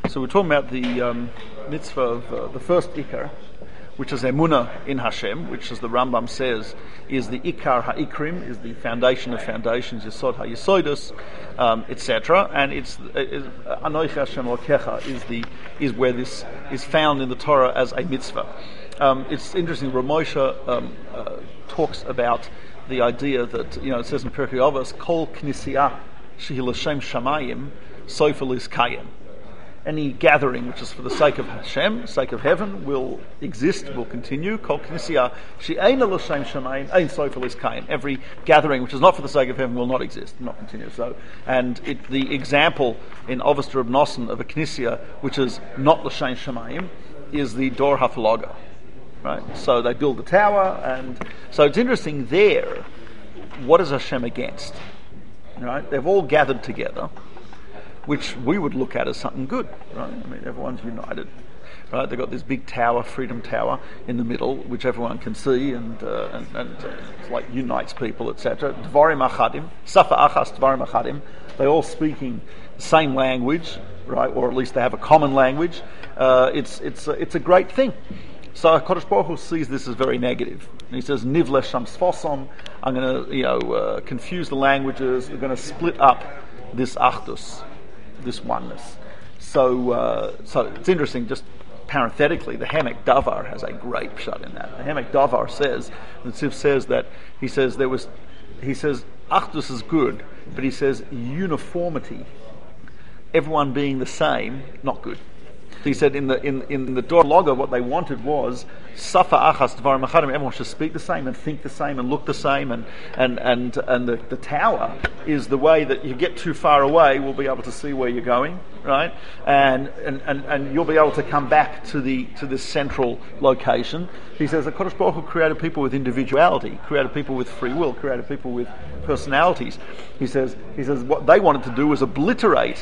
So we're talking about the mitzvah of the first Ikar, which is Emunah in Hashem, which, as the Rambam says, is the Ikar HaIkrim, is the foundation of foundations, Yesod HaYesodus, etc. And it's Anoich Hashem Elokecha is where this is found in the Torah as a mitzvah. It's interesting. Ramosha talks about the idea that, it says in Pirkei Avos, Kol Knisiyah Shehi L'Shem Shamayim Sofer L'Kayim. Any gathering which is for the sake of Hashem, sake of heaven, will exist, will continue. Kol Knisiyah She'eina L'Shem Shamayim Ein Sofer L'Kayim. Every gathering which is not for the sake of heaven will not exist, not continue. So, and the example in Avos Reb Nosson of a Knisiyah which is not L'Shem Shamayim is the Dor HaFloga. Right, so they build the tower, and so it's interesting there. What is Hashem against? Right, they've all gathered together, which we would look at as something good. Right, I mean everyone's united. Right, they've got this big tower, Freedom Tower, in the middle, which everyone can see, and it's like unites people, etc. Dvarim achadim, safa achas dvarim achadim. They all speaking the same language, right, or at least they have a common language. It's a great thing. So HaKadosh Baruch Hu sees this as very negative. And he says, Nivle Sham Sfosom, I'm going to confuse the languages, we're going to split up this Achdus, this oneness. So it's interesting, just parenthetically, the Hamek Davar has a great pshat in that. The Hamek Davar says, the Tziv says that, he says Achdus is good, but he says uniformity, everyone being the same, not good. He said in the Dor Loga, what they wanted was Safa Achas Dvarim Achadim. Everyone should speak the same and think the same and look the same, and the tower is the way that you get too far away, we'll be able to see where you're going, right? And you'll be able to come back to this central location. He says that HaKadosh Baruch Hu created people with individuality, created people with free will, created people with personalities. He says what they wanted to do was obliterate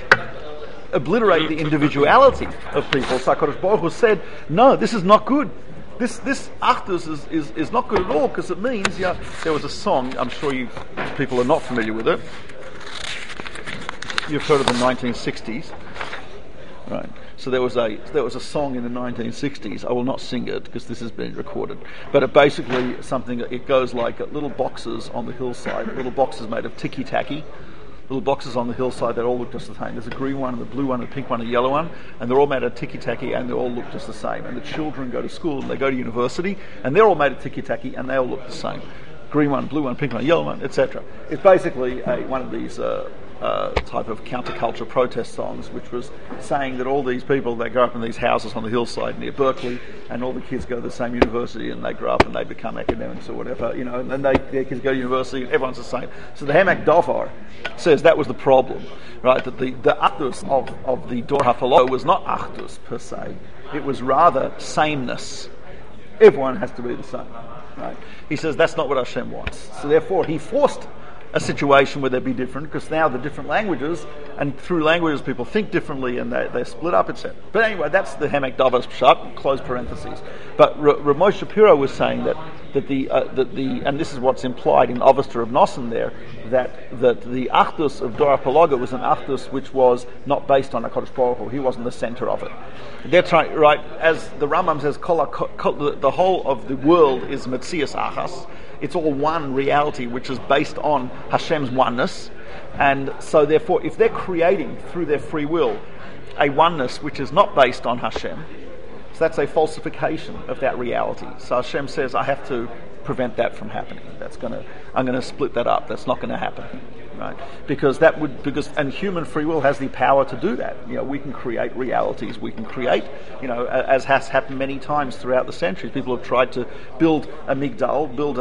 the individuality of people. So HaKadosh Baruch Hu said, no, this is not good. This Achdus is not good at all, because it means, there was a song, I'm sure you people are not familiar with it. You've heard of the 1960s. Right. So there was a song in the 1960s. I will not sing it because this has been recorded. But it basically it goes like little boxes on the hillside, little boxes made of ticky-tacky. Little boxes on the hillside that all look just the same. There's a green one, and a blue one, and a pink one, and a yellow one, and they're all made of ticky-tacky, and they all look just the same. And the children go to school, and they go to university, and they're all made of ticky-tacky, and they all look the same. Green one, blue one, pink one, yellow one, etc. It's basically one of these type of counterculture protest songs, which was saying that all these people, they grow up in these houses on the hillside near Berkeley, and all the kids go to the same university, and they grow up and they become academics or whatever, and then their kids go to university, and everyone's the same. So the Hamek Davar says that was the problem, right? That the Achdus of the Dor HaFloga was not Achdus per se, it was rather sameness. Everyone has to be the same, right? He says that's not what Hashem wants. So therefore he forced a situation where they'd be different, because now the different languages, and through languages people think differently, and they split up, etc. But anyway, that's the Hamek Davar's pshat, close parentheses. But Ramosha Shapiro was saying that the and this is what's implied in Avos Reb Nosson there, that the Achdus of Dor HaFloga was an Achdus which was not based on HaKadosh Baruch Hu. He wasn't the center of it. They're trying, right, as the Rambam says, the whole of the world is Metzias Achas. It's all one reality which is based on Hashem's oneness, and so therefore if they're creating through their free will a oneness which is not based on Hashem, so that's a falsification of that reality. So Hashem says, I have to prevent that from happening. I'm going to split that up. That's not going to happen, right? Because human free will has the power to do that. We can create realities. We can create, as has happened many times throughout the centuries. People have tried to build a migdal, build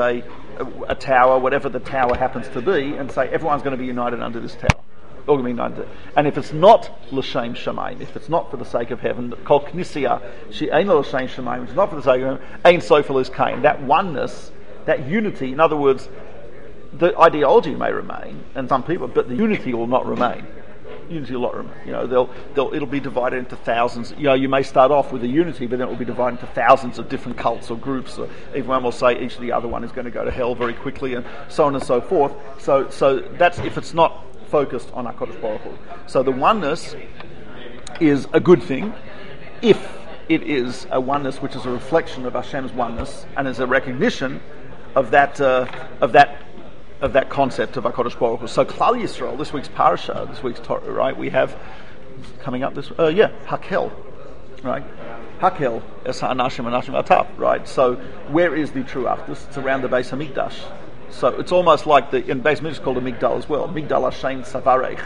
a tower, whatever the tower happens to be, and say everyone's going to be united under this tower. And if it's not l'shem shamayim, if it's not for the sake of heaven, kol knisiyah she'ein l'shem shamayim, which is not for the sake of heaven, ein sofer l'kayim. That oneness, that unity, in other words, the ideology may remain, and some people, but the unity will not remain. Unity will not remain. It'll be divided into thousands. You may start off with a unity, but then it will be divided into thousands of different cults or groups. Or everyone will say each of the other one is going to go to hell very quickly, and so on and so forth. So that's if it's not focused on HaKadosh Baruch Hu. So the oneness is a good thing if it is a oneness which is a reflection of Hashem's oneness and is a recognition of that concept of HaKadosh Baruch Hu. So Klal Yisrael, this week's parasha, this week's Torah, right? We have coming up this, Hakel, right? Hakel es ha'anashim anashim ataf, right? So where is the true Achdus? It's around the Beis Hamikdash. So it's almost like in Beis Hamikdash is called a Migdal as well. Migdal Hashem Savarech.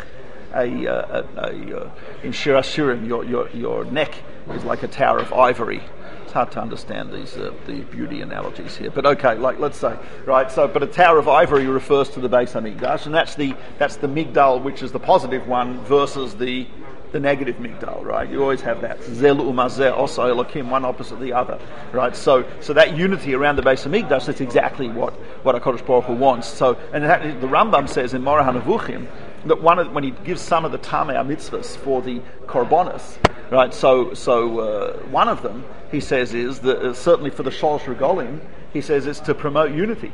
In Shir Hashirim, your neck is like a tower of ivory. It's hard to understand these the beauty analogies here, but okay, like let's say, right? So, but a tower of ivory refers to the Beis Hamikdash, and that's the Migdal, which is the positive one, versus the negative Migdal, right? You always have that Zel Umazeh also Elokim, one opposite the other, right? So that unity around the Beis Hamikdash, that's exactly what HaKadosh Baruch Hu wants. So, and the Rambam says in Moreh HaNevuchim that when he gives some of the Tamei mitzvahs for the Korbanos, right? So one of them, he says, is that certainly for the Shalosh Regalim, he says it's to promote unity.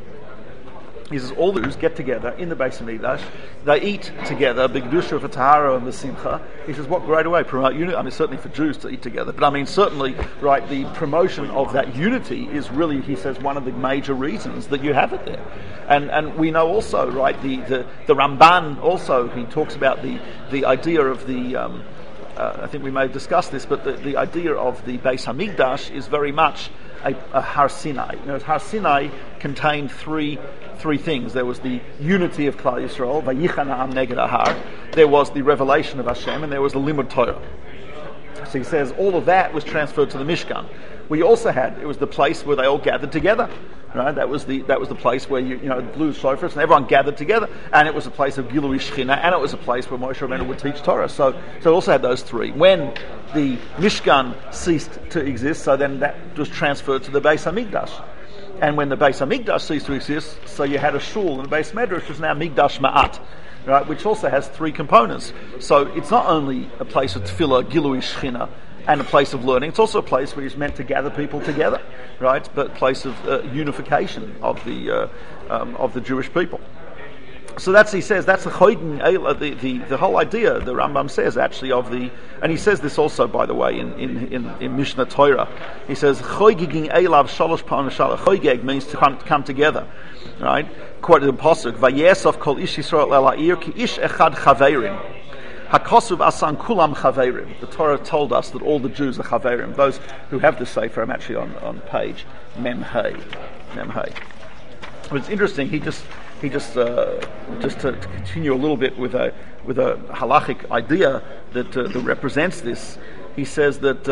He says all the Jews get together in the Beis Hamikdash, they eat together, B'Kedusha v'Tahara and B'Simcha. He says, what greater way promote unity? I mean, certainly for Jews to eat together, but I mean, certainly, right, the promotion of that unity is really, he says, one of the major reasons that you have it there. And we know also, right, the Ramban also, he talks about the idea of the I think we may have discussed this, but the idea of the Beis Hamikdash is very much a Har Sinai. You know, Har Sinai contained three things. There was the unity of Klal Yisrael, Vayichana Am Neged Ahar. There was the revelation of Hashem, and there was the Limud Torah. So he says all of that was transferred to the Mishkan. We also had, it was the place where they all gathered together. Right? That was the place where you blew shofars and everyone gathered together, and it was a place of Gilui Shechina, and it was a place where Moshe Rabbeinu would teach Torah. So it also had those three. When the Mishkan ceased to exist, so then that was transferred to the Beis Hamikdash. And when the Beis Hamikdash ceased to exist, so you had a shul, and the Beis Medrash was now Migdash Ma'at, right, which also has three components. So it's not only a place of tefillah, Gilui Shechina, and a place of learning. It's also a place where it's meant to gather people together, right? But a place of unification of the Jewish people. So he says that's the whole idea. The Rambam says actually of the, and he says this also, by the way, in Mishnah Torah. He says choygiging elav shalosh pa'am shalosh. Choygeg means to come together, right? Quoted in pasuk Vayesov kol ish Yisrael el ha'ir ki ish echad chaverim. Hakosuv asan kulam chaverim. The Torah told us that all the Jews are chaverim. Those who have the sefer, I'm actually on page Mem Hey. But it's interesting. He just to continue a little bit with a halachic idea that represents this. He says that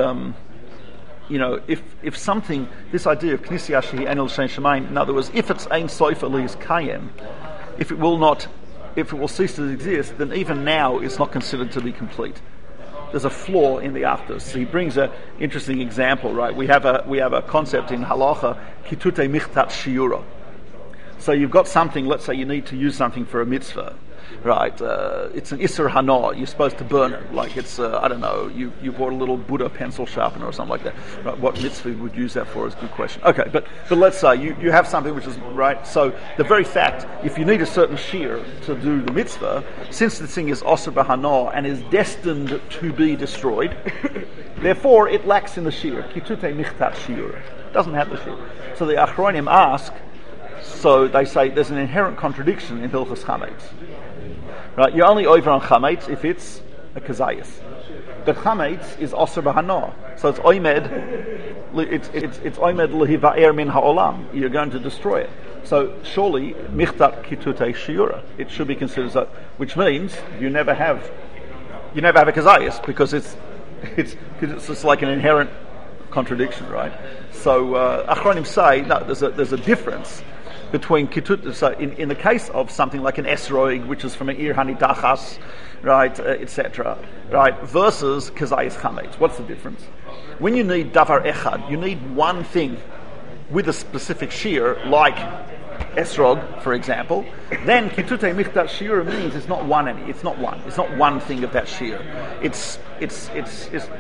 if something, this idea of Knisya shehi enel shen shemaim, in other words, if it's ein sofer li'is kayem, if it will cease to exist, then even now it's not considered to be complete. There's a flaw in the Achdus. So he brings an interesting example, right? We have a concept in halacha, kitute michtat shiura. So you've got something, let's say you need to use something for a mitzvah, right? It's an Isser Hana, you're supposed to burn it. Like it's, I don't know, you bought a little Buddha pencil sharpener or something like that. Right? What mitzvah would use that for is a good question. Okay, but let's say you have something which is, right? So the very fact, if you need a certain shear to do the mitzvah, since the thing is Osir B'Hana and is destined to be destroyed, therefore it lacks in the shear. Kitute michtat shiur. Doesn't have the shear. So the Achronim ask, so they say there's an inherent contradiction in Hilchos Chametz. Right? You're only over on Chametz if it's a Kazayas. But Chametz is Osir B'Hana. So it's Oimed, it's Oimed L'Hiva'er Min Ha'olam. You're going to destroy it. So surely, Michtat Kitutei Shiura. It should be considered that, which means you never have a Kazayas because it's just like an inherent contradiction, right? So Achronim say, no, there's a difference between kitut, so in the case of something like an esroig, which is from an ir hanidachas, right, etc., right, versus kazayis chametz. What's the difference? When you need davar echad, you need one thing with a specific shear, like esrog, for example. Then kitute michtat shear means it's not one. It's not one thing of that shear. It's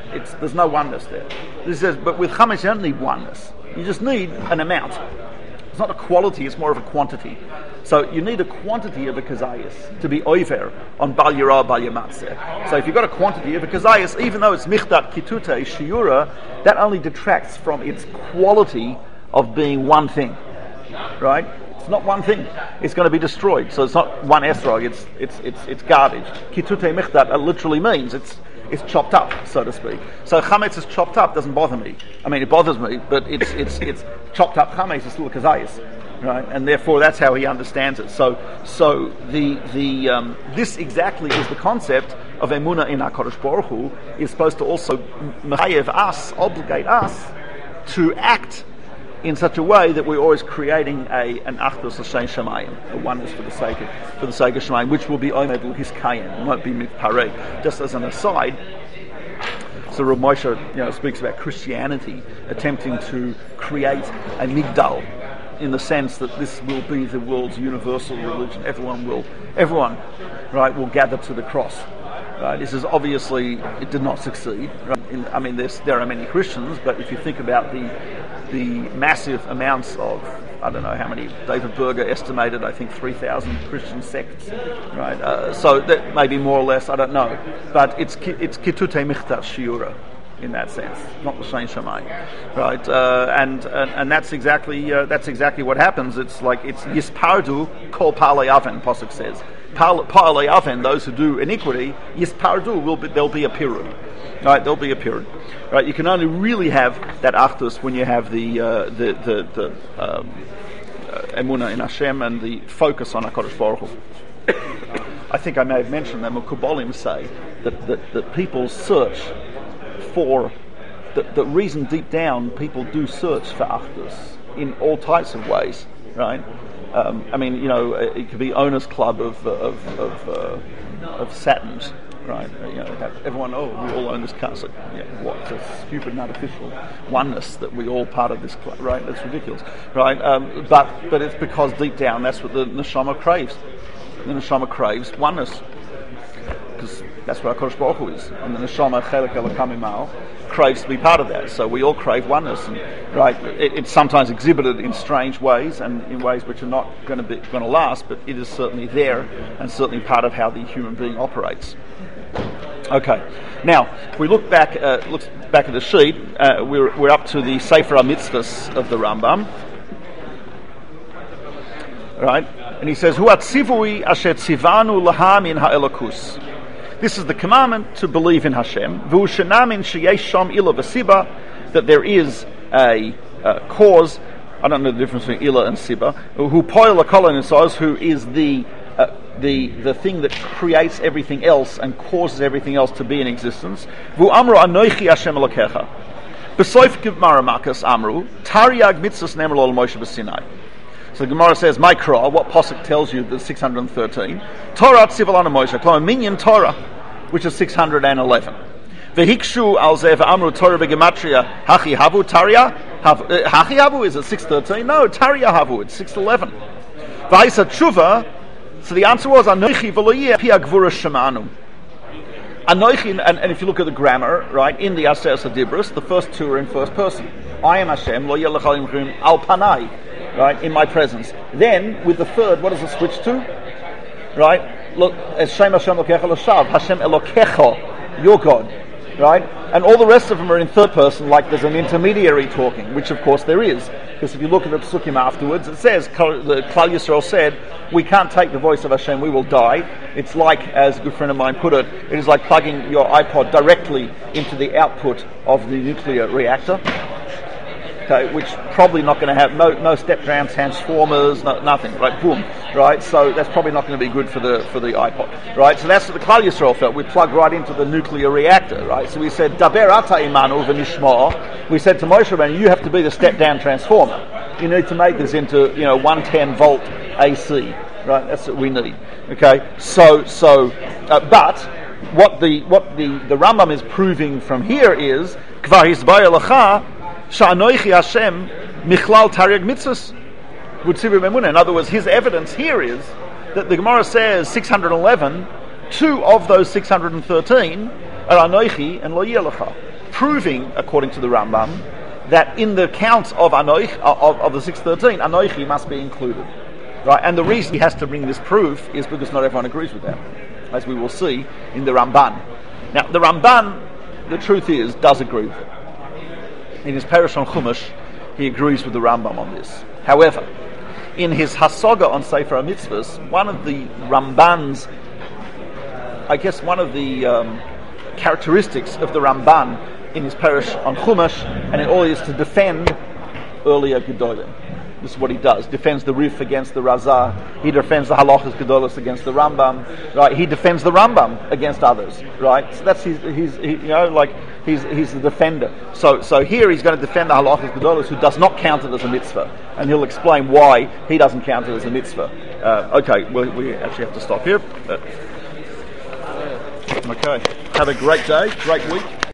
there's no oneness there. This says, but with chametz you don't need oneness. You just need an amount. It's not a quality, it's more of a quantity. So you need a quantity of a kazayas to be over on Bal Yirah, Bal Yamatzeh. So if you've got a quantity of a kazayas, even though it's michdat kitute shiura, that only detracts from its quality of being one thing. Right? It's not one thing. It's going to be destroyed. So it's not one esrog. It's garbage. Kitute michdat literally means it's chopped up, so to speak. So chametz is chopped up. Doesn't bother me. I mean, it bothers me, but it's chopped up chametz is still kazayas, right? And therefore, that's how he understands it. So the this exactly is the concept of emunah in HaKadosh Baruch Hu is supposed to also mechayev us, obligate us to act in such a way that we're always creating an achdus l'shem shamayim, a oneness for the sake of shamayim, which will be omed l'hiskayim, won't be mitpareg. Just as an aside, so Rav Moshe, speaks about Christianity attempting to create a migdal, in the sense that this will be the world's universal religion. Everyone, right, will gather to the cross. Right? This is obviously, it did not succeed. Right? There are many Christians, but if you think about the massive amounts of, I don't know how many, David Berger estimated, I think 3,000 Christian sects, right? So that may be more or less, I don't know, but it's kitute michtat shiura in that sense, not l'shem shamayim, right? And that's exactly what happens. It's like it's yispardu kol palei aven. Pasuk says, palei aven, those who do iniquity, yispardu there'll be a pirud. Right, there'll be a period. Right, you can only really have that achdus when you have the emunah in Hashem and the focus on HaKadosh Baruch Hu. I think I may have mentioned that Mekubalim say that people search for the reason deep down people do search for achdus in all types of ways. Right, it could be owners' club of Satins. Right, everyone. We all own this car. So, what a stupid and artificial oneness that we all part of this. Right, that's ridiculous. Right, but it's because deep down that's what the neshama craves. The neshama craves oneness, because that's what HaKadosh Baruch Hu is, and the neshama chelek elokam imao craves to be part of that. So we all crave oneness, and right, it's sometimes exhibited in strange ways and in ways which are not going to last, but it is certainly there and certainly part of how the human being operates. Okay, now if we look back at the sheet, we're up to the Sefer HaMitzvahs of the Rambam, right? And he says, "Hu atzivui asher tzivanu laha min ha'elokus." This is the commandment to believe in Hashem. V'hu shenamin sheyesh sham ila v'siba, that there is a cause. I don't know the difference between ila and siba. Who poil l'kolon insos, who is the thing that creates everything else and causes everything else to be in existence. V'hu amru anoichi Hashem elokecha. B'soif Gemara Makas amru Taryag mitzvos nemer lo Moshe b'Sinai. So the Gemara says, Mikra, what Pasuk tells you that 613, Torah tzivalana Moshe, Klama minyan Torah, which is 611. Vehikshu al zev amru Torah begematria hachi havu Tarya. Hachi havu, is it 613? No, Tarya havu, it's 611. V'aisa tshuva, so the answer was, Anoichi v'loyeh pi ha'gvura shemanu. Anoichi, and if you look at the grammar, right, in the Aseret Dibros, the first two are in first person. I am Hashem, lo yeh lechalim chrim al panai, right, in my presence. Then, with the third, what does it switch to? Right? Look, Hashem Elokecha l'shav, Hashem Elokecha, your God. Right? And all the rest of them are in third person, like there's an intermediary talking, which of course there is. Because if you look at the psukim afterwards, it says, the Klal Yisrael said, we can't take the voice of Hashem, we will die. It's like, as a good friend of mine put it is like plugging your iPod directly into the output of the nuclear reactor. Okay, which probably not going to have no step-down transformers, nothing, right? Boom, right? So that's probably not going to be good for the iPod, right? So that's what the Klal Yisrael felt. We plug right into the nuclear reactor, right? So we said, Daber ata imanu v'nishma. We said to Moshe Rabbeinu, you have to be the step-down transformer. You need to make this into 110 volt AC, right? That's what we need. Okay, but what the Rambam is proving from here is kvar hisbayah lacha. Sha'anoichi Hashem michlal taryag mitzvos v'tzivu b'emunah. In other words, his evidence here is that the Gemara says 611, two of those 613 are Anoichi and Lo Yeh Lecha, proving, according to the Rambam, that in the counts of Anoich, of the 613, Anoichi must be included. Right? And the reason he has to bring this proof is because not everyone agrees with that, as we will see in the Ramban. Now, the Ramban, the truth is, does agree with it. In his Perush on Chumash, he agrees with the Rambam on this. However, in his Hasaga on Sefer HaMitzvahs, one of the Ramban's, I guess one of the characteristics of the Ramban in his Perush on Chumash, and it all is to defend earlier Gedolim. This is what he does. Defends the Rif against the Razah. He defends the Halachas Gedolos against the Rambam. Right? He defends the Rambam against others. Right? So that's he's the defender. So here he's going to defend the Halachas Gedolos, who does not count it as a mitzvah, and he'll explain why he doesn't count it as a mitzvah. Okay, we actually have to stop here. Okay. Have a great day, great week.